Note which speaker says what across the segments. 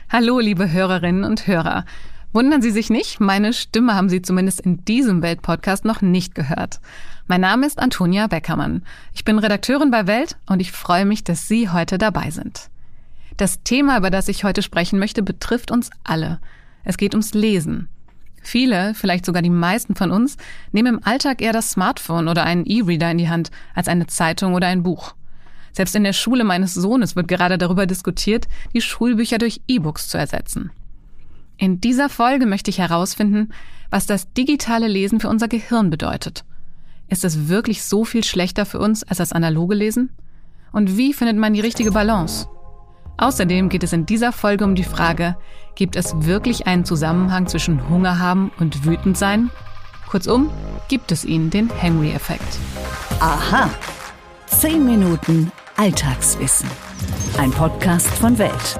Speaker 1: Hallo, liebe Hörerinnen und Hörer. Wundern Sie sich nicht, meine Stimme haben Sie zumindest in diesem Welt-Podcast noch nicht gehört. Mein Name ist Antonia Beckermann. Ich bin Redakteurin bei Welt und ich freue mich, dass Sie heute dabei sind. Das Thema, über das ich heute sprechen möchte, betrifft uns alle. Es geht ums Lesen. Viele, vielleicht sogar die meisten von uns, nehmen im Alltag eher das Smartphone oder einen E-Reader in die Hand als eine Zeitung oder ein Buch. Selbst in der Schule meines Sohnes wird gerade darüber diskutiert, die Schulbücher durch E-Books zu ersetzen. In dieser Folge möchte ich herausfinden, was das digitale Lesen für unser Gehirn bedeutet. Ist es wirklich so viel schlechter für uns als das analoge Lesen? Und wie findet man die richtige Balance? Außerdem geht es in dieser Folge um die Frage, gibt es wirklich einen Zusammenhang zwischen Hunger haben und wütend sein? Kurzum, gibt es ihn, den Hangry-Effekt?
Speaker 2: Aha! 10 Minuten Alltagswissen. Ein Podcast von Welt.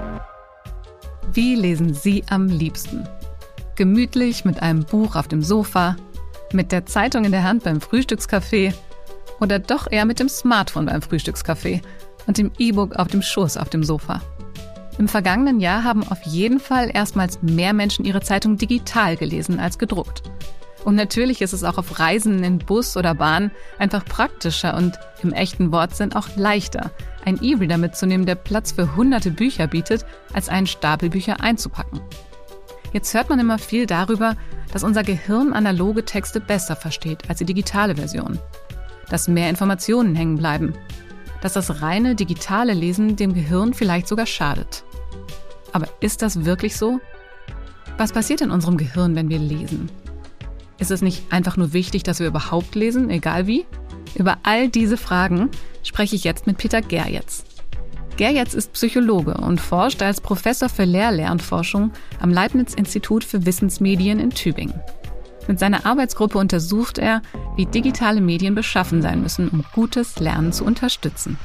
Speaker 1: Wie lesen Sie am liebsten? Gemütlich mit einem Buch auf dem Sofa, mit der Zeitung in der Hand beim Frühstückskaffee oder doch eher mit dem Smartphone beim Frühstückskaffee und dem E-Book auf dem Schoß auf dem Sofa? Im vergangenen Jahr haben auf jeden Fall erstmals mehr Menschen ihre Zeitung digital gelesen als gedruckt. Und natürlich ist es auch auf Reisen in Bus oder Bahn einfach praktischer und im echten Wortsinn auch leichter, einen E-Reader mitzunehmen, der Platz für hunderte Bücher bietet, als einen Stapel Bücher einzupacken. Jetzt hört man immer viel darüber, dass unser Gehirn analoge Texte besser versteht als die digitale Version. Dass mehr Informationen hängen bleiben. Dass das reine digitale Lesen dem Gehirn vielleicht sogar schadet. Aber ist das wirklich so? Was passiert in unserem Gehirn, wenn wir lesen? Ist es nicht einfach nur wichtig, dass wir überhaupt lesen, egal wie? Über all diese Fragen spreche ich jetzt mit Peter Gerjetz. Gerjetz ist Psychologe und forscht als Professor für Lehr-Lernforschung am Leibniz-Institut für Wissensmedien in Tübingen. Mit seiner Arbeitsgruppe untersucht er, wie digitale Medien beschaffen sein müssen, um gutes Lernen zu unterstützen.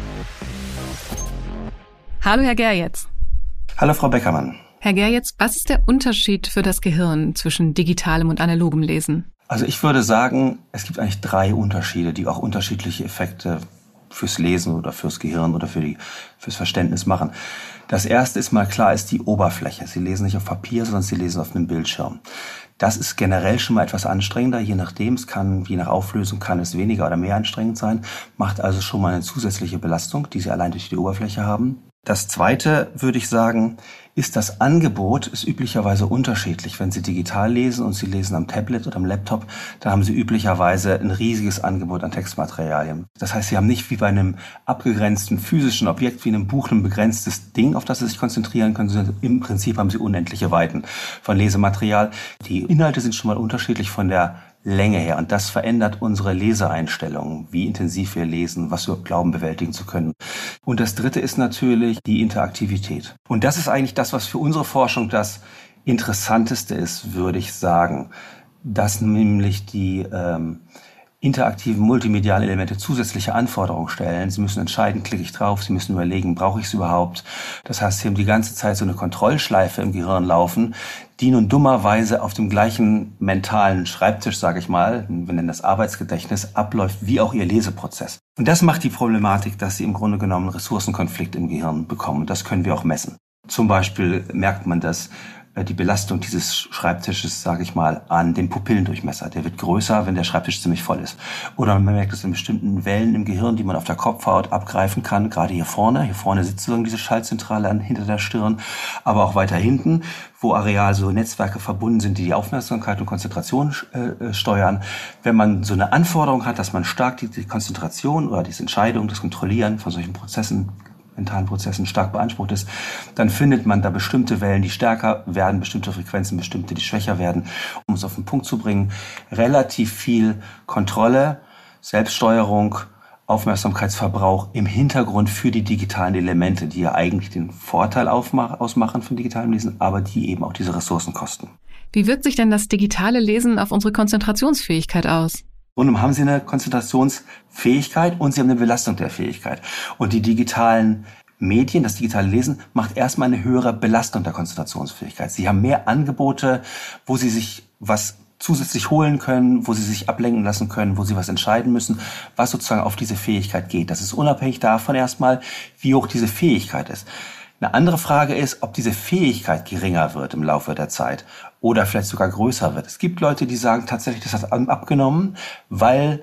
Speaker 1: Hallo, Herr Gerjetz.
Speaker 3: Hallo, Frau Beckermann.
Speaker 1: Herr Gerjetz, was ist der Unterschied für das Gehirn zwischen digitalem und analogem Lesen?
Speaker 3: Also ich würde sagen, es gibt eigentlich 3 Unterschiede, die auch unterschiedliche Effekte fürs Lesen oder fürs Gehirn oder fürs Verständnis machen. Das erste ist mal klar, ist die Oberfläche. Sie lesen nicht auf Papier, sondern Sie lesen auf einem Bildschirm. Das ist generell schon mal etwas anstrengender, je nachdem. Je nach Auflösung kann es weniger oder mehr anstrengend sein, macht also schon mal eine zusätzliche Belastung, die Sie allein durch die Oberfläche haben. Das zweite, würde ich sagen, ist das Angebot, ist üblicherweise unterschiedlich. Wenn Sie digital lesen und Sie lesen am Tablet oder am Laptop, dann haben Sie üblicherweise ein riesiges Angebot an Textmaterialien. Das heißt, Sie haben nicht wie bei einem abgegrenzten physischen Objekt, wie einem Buch, ein begrenztes Ding, auf das Sie sich konzentrieren können, sondern im Prinzip haben Sie unendliche Weiten von Lesematerial. Die Inhalte sind schon mal unterschiedlich von der Länge her. Und das verändert unsere Leseeinstellungen, wie intensiv wir lesen, was wir glauben bewältigen zu können. Und das dritte ist natürlich die Interaktivität. Und das ist eigentlich das, was für unsere Forschung das Interessanteste ist, würde ich sagen. Dass nämlich die interaktiven multimedialen Elemente zusätzliche Anforderungen stellen. Sie müssen entscheiden, klicke ich drauf, Sie müssen überlegen, brauche ich es überhaupt? Das heißt, Sie haben die ganze Zeit so eine Kontrollschleife im Gehirn laufen, die nun dummerweise auf dem gleichen mentalen Schreibtisch, sage ich mal, wir nennen das Arbeitsgedächtnis, abläuft wie auch Ihr Leseprozess. Und das macht die Problematik, dass Sie im Grunde genommen einen Ressourcenkonflikt im Gehirn bekommen. Das können wir auch messen. Zum Beispiel merkt man das, die Belastung dieses Schreibtisches, sage ich mal, an dem Pupillendurchmesser. Der wird größer, wenn der Schreibtisch ziemlich voll ist. Oder man merkt es in bestimmten Wellen im Gehirn, die man auf der Kopfhaut abgreifen kann, gerade hier vorne. Hier vorne sitzt sozusagen diese Schaltzentrale hinter der Stirn, aber auch weiter hinten, wo areal so Netzwerke verbunden sind, die die Aufmerksamkeit und Konzentration steuern. Wenn man so eine Anforderung hat, dass man stark die Konzentration oder die Entscheidung, das Kontrollieren von solchen mentalen Prozessen stark beansprucht ist, dann findet man da bestimmte Wellen, die stärker werden, bestimmte Frequenzen, bestimmte, die schwächer werden. Um es auf den Punkt zu bringen, relativ viel Kontrolle, Selbststeuerung, Aufmerksamkeitsverbrauch im Hintergrund für die digitalen Elemente, die ja eigentlich den Vorteil ausmachen von digitalem Lesen, aber die eben auch diese Ressourcen kosten.
Speaker 1: Wie wirkt sich denn das digitale Lesen auf unsere Konzentrationsfähigkeit aus?
Speaker 3: Und dann haben Sie eine Konzentrationsfähigkeit und Sie haben eine Belastung der Fähigkeit. Und die digitalen Medien, das digitale Lesen, macht erstmal eine höhere Belastung der Konzentrationsfähigkeit. Sie haben mehr Angebote, wo Sie sich was zusätzlich holen können, wo Sie sich ablenken lassen können, wo Sie was entscheiden müssen, was sozusagen auf diese Fähigkeit geht. Das ist unabhängig davon erstmal, wie hoch diese Fähigkeit ist. Eine andere Frage ist, ob diese Fähigkeit geringer wird im Laufe der Zeit oder vielleicht sogar größer wird. Es gibt Leute, die sagen tatsächlich, das hat abgenommen, weil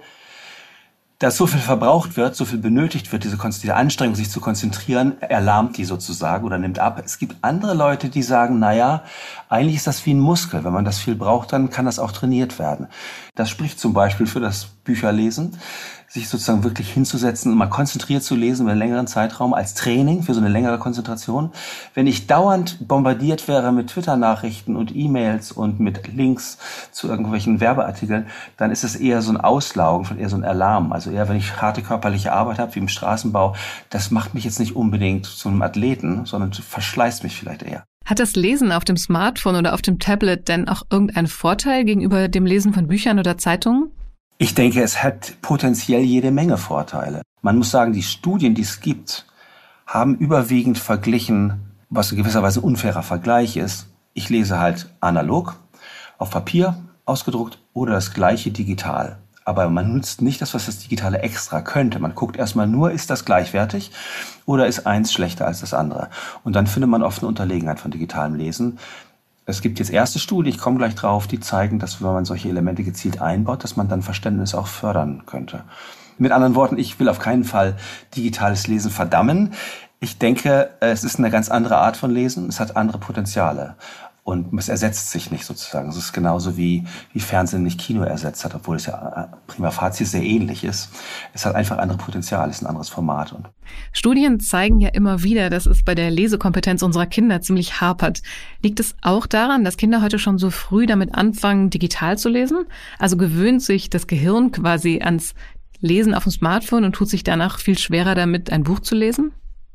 Speaker 3: dass so viel verbraucht wird, so viel benötigt wird, diese Anstrengung, sich zu konzentrieren, erlahmt die sozusagen oder nimmt ab. Es gibt andere Leute, die sagen, naja, eigentlich ist das wie ein Muskel. Wenn man das viel braucht, dann kann das auch trainiert werden. Das spricht zum Beispiel für das Bücherlesen, sich sozusagen wirklich hinzusetzen und mal konzentriert zu lesen über einen längeren Zeitraum als Training für so eine längere Konzentration. Wenn ich dauernd bombardiert wäre mit Twitter-Nachrichten und E-Mails und mit Links zu irgendwelchen Werbeartikeln, dann ist es eher so ein Auslaugen, eher so ein Erlahmen. Also eher, wenn ich harte körperliche Arbeit habe, wie im Straßenbau, das macht mich jetzt nicht unbedingt zu einem Athleten, sondern verschleißt mich vielleicht eher.
Speaker 1: Hat das Lesen auf dem Smartphone oder auf dem Tablet denn auch irgendeinen Vorteil gegenüber dem Lesen von Büchern oder Zeitungen?
Speaker 3: Ich denke, es hat potenziell jede Menge Vorteile. Man muss sagen, die Studien, die es gibt, haben überwiegend verglichen, was in gewisser Weise ein unfairer Vergleich ist. Ich lese halt analog, auf Papier ausgedruckt oder das gleiche digital. Aber man nutzt nicht das, was das Digitale extra könnte. Man guckt erstmal nur, ist das gleichwertig oder ist eins schlechter als das andere. Und dann findet man oft eine Unterlegenheit von digitalem Lesen. Es gibt jetzt erste Studien, ich komme gleich drauf, die zeigen, dass wenn man solche Elemente gezielt einbaut, dass man dann Verständnis auch fördern könnte. Mit anderen Worten, ich will auf keinen Fall digitales Lesen verdammen. Ich denke, es ist eine ganz andere Art von Lesen, es hat andere Potenziale. Und es ersetzt sich nicht sozusagen. Es ist genauso wie Fernsehen nicht Kino ersetzt hat, obwohl es ja prima facie sehr ähnlich ist. Es hat einfach andere Potenziale, es ist ein anderes Format. Und
Speaker 1: Studien zeigen ja immer wieder, dass es bei der Lesekompetenz unserer Kinder ziemlich hapert. Liegt es auch daran, dass Kinder heute schon so früh damit anfangen, digital zu lesen? Also gewöhnt sich das Gehirn quasi ans Lesen auf dem Smartphone und tut sich danach viel schwerer damit, ein Buch zu lesen?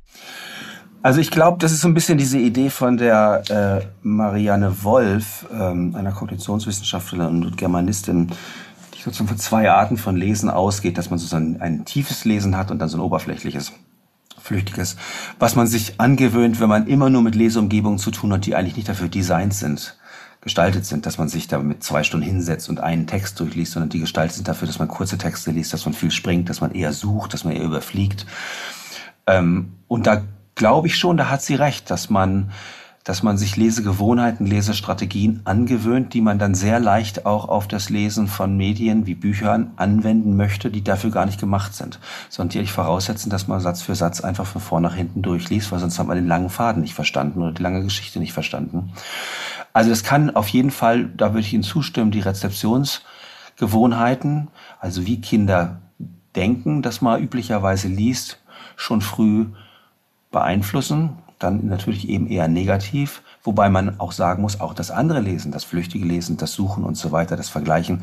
Speaker 3: Also ich glaube, das ist so ein bisschen diese Idee von der Marianne Wolf, einer Kognitionswissenschaftlerin und Germanistin, die sozusagen von zwei Arten von Lesen ausgeht, dass man sozusagen ein tiefes Lesen hat und dann so ein oberflächliches, flüchtiges, was man sich angewöhnt, wenn man immer nur mit Leseumgebungen zu tun hat, die eigentlich nicht dafür designt sind, gestaltet sind, dass man sich da mit 2 Stunden hinsetzt und einen Text durchliest, sondern die gestaltet sind dafür, dass man kurze Texte liest, dass man viel springt, dass man eher sucht, dass man eher überfliegt. Und da glaube ich schon, da hat sie recht, dass man sich Lesegewohnheiten, Lesestrategien angewöhnt, die man dann sehr leicht auch auf das Lesen von Medien wie Büchern anwenden möchte, die dafür gar nicht gemacht sind, sondern die eigentlich voraussetzen, dass man Satz für Satz einfach von vorn nach hinten durchliest, weil sonst hat man den langen Faden nicht verstanden oder die lange Geschichte nicht verstanden. Also das kann auf jeden Fall, da würde ich Ihnen zustimmen, die Rezeptionsgewohnheiten, also wie Kinder denken, dass man üblicherweise liest, schon früh beeinflussen, dann natürlich eben eher negativ, wobei man auch sagen muss, auch das andere Lesen, das flüchtige Lesen, das Suchen und so weiter, das Vergleichen,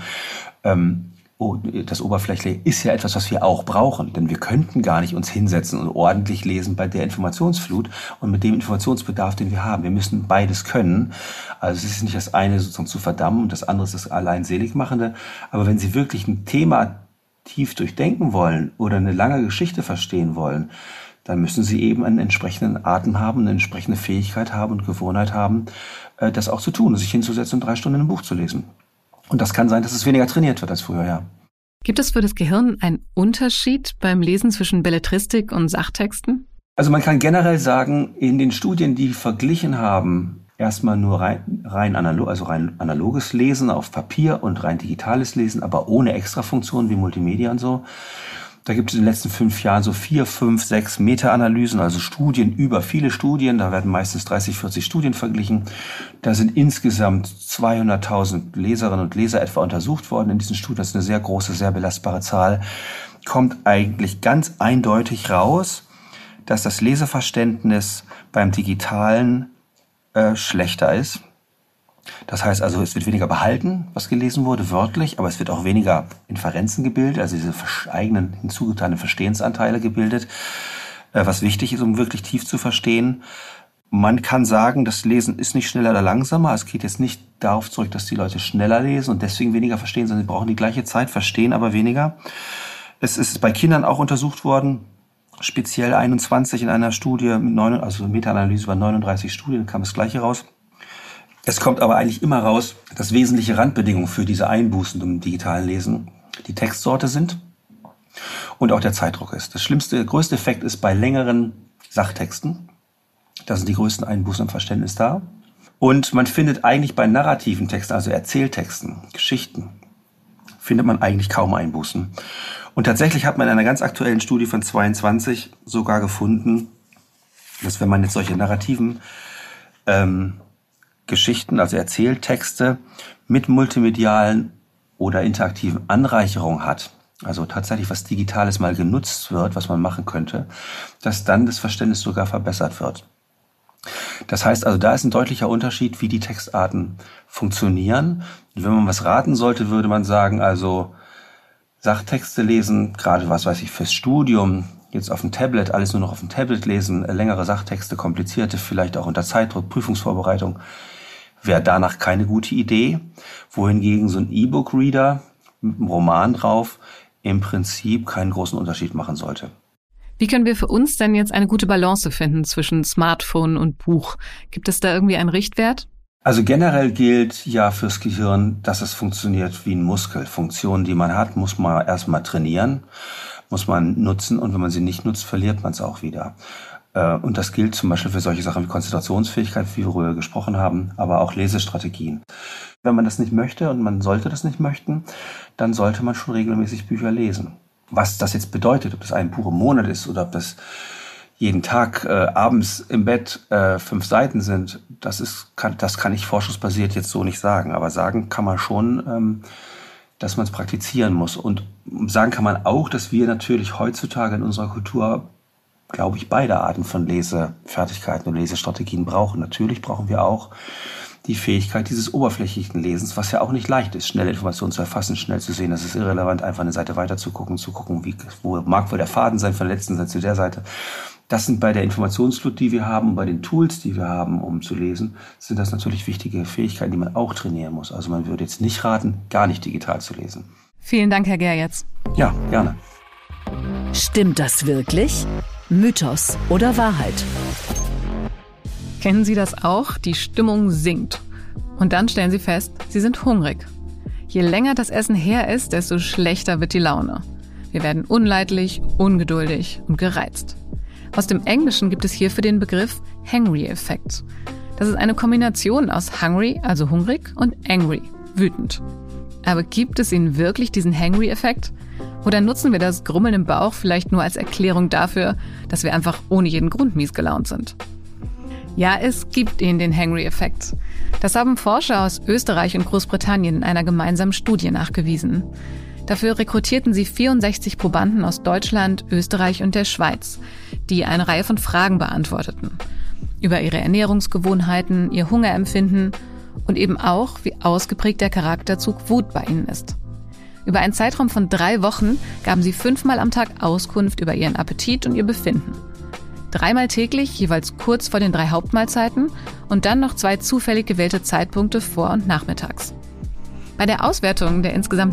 Speaker 3: das Oberflächliche ist ja etwas, was wir auch brauchen, denn wir könnten gar nicht uns hinsetzen und ordentlich lesen bei der Informationsflut und mit dem Informationsbedarf, den wir haben. Wir müssen beides können. Also es ist nicht das eine sozusagen zu verdammen und das andere ist das allein Seligmachende, aber wenn Sie wirklich ein Thema tief durchdenken wollen oder eine lange Geschichte verstehen wollen, dann müssen Sie eben einen entsprechenden Atem haben, eine entsprechende Fähigkeit haben und Gewohnheit haben, das auch zu tun, sich hinzusetzen und 3 Stunden ein Buch zu lesen. Und das kann sein, dass es weniger trainiert wird als früher, ja.
Speaker 1: Gibt es für das Gehirn einen Unterschied beim Lesen zwischen Belletristik und Sachtexten?
Speaker 3: Also man kann generell sagen, in den Studien, die verglichen haben, erstmal nur rein analoges Lesen auf Papier und rein digitales Lesen, aber ohne Extrafunktionen wie Multimedia und so. Da gibt es in den letzten 5 Jahren so 4, 5, 6 Meta-Analysen, also Studien über viele Studien. Da werden meistens 30, 40 Studien verglichen. Da sind insgesamt 200.000 Leserinnen und Leser etwa untersucht worden in diesen Studien. Das ist eine sehr große, sehr belastbare Zahl. Kommt eigentlich ganz eindeutig raus, dass das Leseverständnis beim Digitalen schlechter ist. Das heißt also, es wird weniger behalten, was gelesen wurde, wörtlich, aber es wird auch weniger Inferenzen gebildet, also diese eigenen hinzugetane Verstehensanteile gebildet, was wichtig ist, um wirklich tief zu verstehen. Man kann sagen, das Lesen ist nicht schneller oder langsamer. Es geht jetzt nicht darauf zurück, dass die Leute schneller lesen und deswegen weniger verstehen, sondern sie brauchen die gleiche Zeit, verstehen aber weniger. Es ist bei Kindern auch untersucht worden, speziell 21 in einer Studie, also eine Meta-Analyse über 39 Studien, kam das Gleiche raus. Es kommt aber eigentlich immer raus, dass wesentliche Randbedingungen für diese Einbußen im digitalen Lesen die Textsorte sind und auch der Zeitdruck ist. Der größte Effekt ist bei längeren Sachtexten. Da sind die größten Einbußen im Verständnis da. Und man findet eigentlich bei narrativen Texten, also Erzähltexten, Geschichten, findet man eigentlich kaum Einbußen. Und tatsächlich hat man in einer ganz aktuellen Studie von 22 sogar gefunden, dass wenn man jetzt solche narrativen Geschichten, also Erzähltexte mit multimedialen oder interaktiven Anreicherungen hat, also tatsächlich was Digitales mal genutzt wird, was man machen könnte, dass dann das Verständnis sogar verbessert wird. Das heißt also, da ist ein deutlicher Unterschied, wie die Textarten funktionieren. Und wenn man was raten sollte, würde man sagen, also Sachtexte lesen, gerade was weiß ich, fürs Studium, jetzt auf dem Tablet, alles nur noch auf dem Tablet lesen, längere Sachtexte, komplizierte, vielleicht auch unter Zeitdruck, Prüfungsvorbereitung, wäre danach keine gute Idee. Wohingegen so ein E-Book-Reader mit einem Roman drauf im Prinzip keinen großen Unterschied machen sollte.
Speaker 1: Wie können wir für uns denn jetzt eine gute Balance finden zwischen Smartphone und Buch? Gibt es da irgendwie einen Richtwert?
Speaker 3: Also generell gilt ja fürs Gehirn, dass es funktioniert wie ein Muskel. Funktionen, die man hat, muss man erstmal trainieren, muss man nutzen und wenn man sie nicht nutzt, verliert man es auch wieder. Und das gilt zum Beispiel für solche Sachen wie Konzentrationsfähigkeit, wie wir früher gesprochen haben, aber auch Lesestrategien. Wenn man das nicht möchte und man sollte das nicht möchten, dann sollte man schon regelmäßig Bücher lesen. Was das jetzt bedeutet, ob das ein Buch im Monat ist oder ob das jeden Tag abends im Bett 5 Seiten sind, das kann ich forschungsbasiert jetzt so nicht sagen. Aber sagen kann man schon, dass man es praktizieren muss. Und sagen kann man auch, dass wir natürlich heutzutage in unserer Kultur, glaube ich, beide Arten von Lesefertigkeiten und Lesestrategien brauchen. Natürlich brauchen wir auch die Fähigkeit dieses oberflächlichen Lesens, was ja auch nicht leicht ist, schnelle Informationen zu erfassen, schnell zu sehen. Das ist irrelevant, einfach eine Seite weiter zu gucken, wo mag wohl der Faden sein von der letzten Seite zu der Seite. Das sind bei der Informationsflut, die wir haben, und bei den Tools, die wir haben, um zu lesen, sind das natürlich wichtige Fähigkeiten, die man auch trainieren muss. Also man würde jetzt nicht raten, gar nicht digital zu lesen.
Speaker 1: Vielen Dank, Herr Gerjetz.
Speaker 3: Ja, gerne.
Speaker 2: Stimmt das wirklich? Mythos oder Wahrheit?
Speaker 1: Kennen Sie das auch? Die Stimmung sinkt. Und dann stellen Sie fest, Sie sind hungrig. Je länger das Essen her ist, desto schlechter wird die Laune. Wir werden unleidlich, ungeduldig und gereizt. Aus dem Englischen gibt es hierfür den Begriff Hangry-Effekt. Das ist eine Kombination aus hungry, also hungrig, und angry, wütend. Aber gibt es ihn wirklich, diesen Hangry-Effekt? Oder nutzen wir das Grummeln im Bauch vielleicht nur als Erklärung dafür, dass wir einfach ohne jeden Grund mies gelaunt sind? Ja, es gibt ihn, den Hangry-Effekt. Das haben Forscher aus Österreich und Großbritannien in einer gemeinsamen Studie nachgewiesen. Dafür rekrutierten sie 64 Probanden aus Deutschland, Österreich und der Schweiz, die eine Reihe von Fragen beantworteten. Über ihre Ernährungsgewohnheiten, ihr Hungerempfinden und eben auch, wie ausgeprägt der Charakterzug Wut bei ihnen ist. Über einen Zeitraum von 3 Wochen gaben sie 5-mal am Tag Auskunft über ihren Appetit und ihr Befinden. 3-mal täglich, jeweils kurz vor den 3 Hauptmahlzeiten und dann noch 2 zufällig gewählte Zeitpunkte vor- und nachmittags. Bei der Auswertung der insgesamt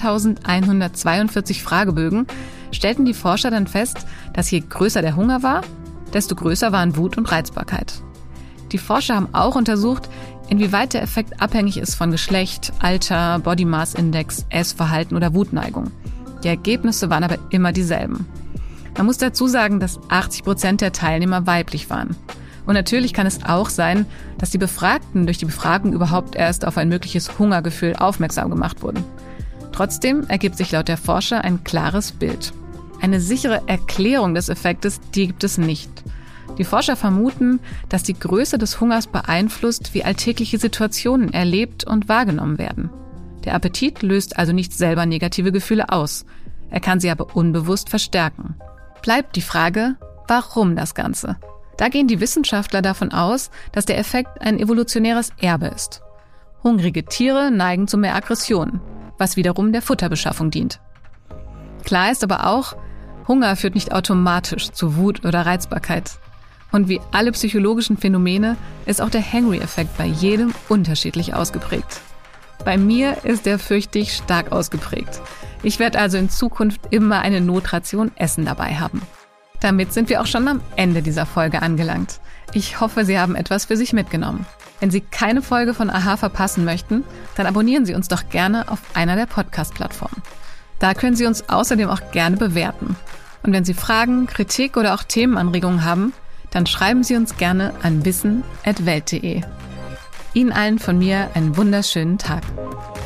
Speaker 1: 9.142 Fragebögen stellten die Forscher dann fest, dass je größer der Hunger war, desto größer waren Wut und Reizbarkeit. Die Forscher haben auch untersucht, inwieweit der Effekt abhängig ist von Geschlecht, Alter, Body Mass Index, Essverhalten oder Wutneigung. Die Ergebnisse waren aber immer dieselben. Man muss dazu sagen, dass 80% der Teilnehmer weiblich waren. Und natürlich kann es auch sein, dass die Befragten durch die Befragung überhaupt erst auf ein mögliches Hungergefühl aufmerksam gemacht wurden. Trotzdem ergibt sich laut der Forscher ein klares Bild. Eine sichere Erklärung des Effektes, die gibt es nicht. Die Forscher vermuten, dass die Größe des Hungers beeinflusst, wie alltägliche Situationen erlebt und wahrgenommen werden. Der Appetit löst also nicht selber negative Gefühle aus. Er kann sie aber unbewusst verstärken. Bleibt die Frage, warum das Ganze? Da gehen die Wissenschaftler davon aus, dass der Effekt ein evolutionäres Erbe ist. Hungrige Tiere neigen zu mehr Aggression, was wiederum der Futterbeschaffung dient. Klar ist aber auch, Hunger führt nicht automatisch zu Wut oder Reizbarkeit. Und wie alle psychologischen Phänomene ist auch der Hangry-Effekt bei jedem unterschiedlich ausgeprägt. Bei mir ist der, fürchte ich, stark ausgeprägt. Ich werde also in Zukunft immer eine Notration Essen dabei haben. Damit sind wir auch schon am Ende dieser Folge angelangt. Ich hoffe, Sie haben etwas für sich mitgenommen. Wenn Sie keine Folge von AHA verpassen möchten, dann abonnieren Sie uns doch gerne auf einer der Podcast-Plattformen. Da können Sie uns außerdem auch gerne bewerten. Und wenn Sie Fragen, Kritik oder auch Themenanregungen haben, dann schreiben Sie uns gerne an wissen@welt.de. Ihnen allen von mir einen wunderschönen Tag.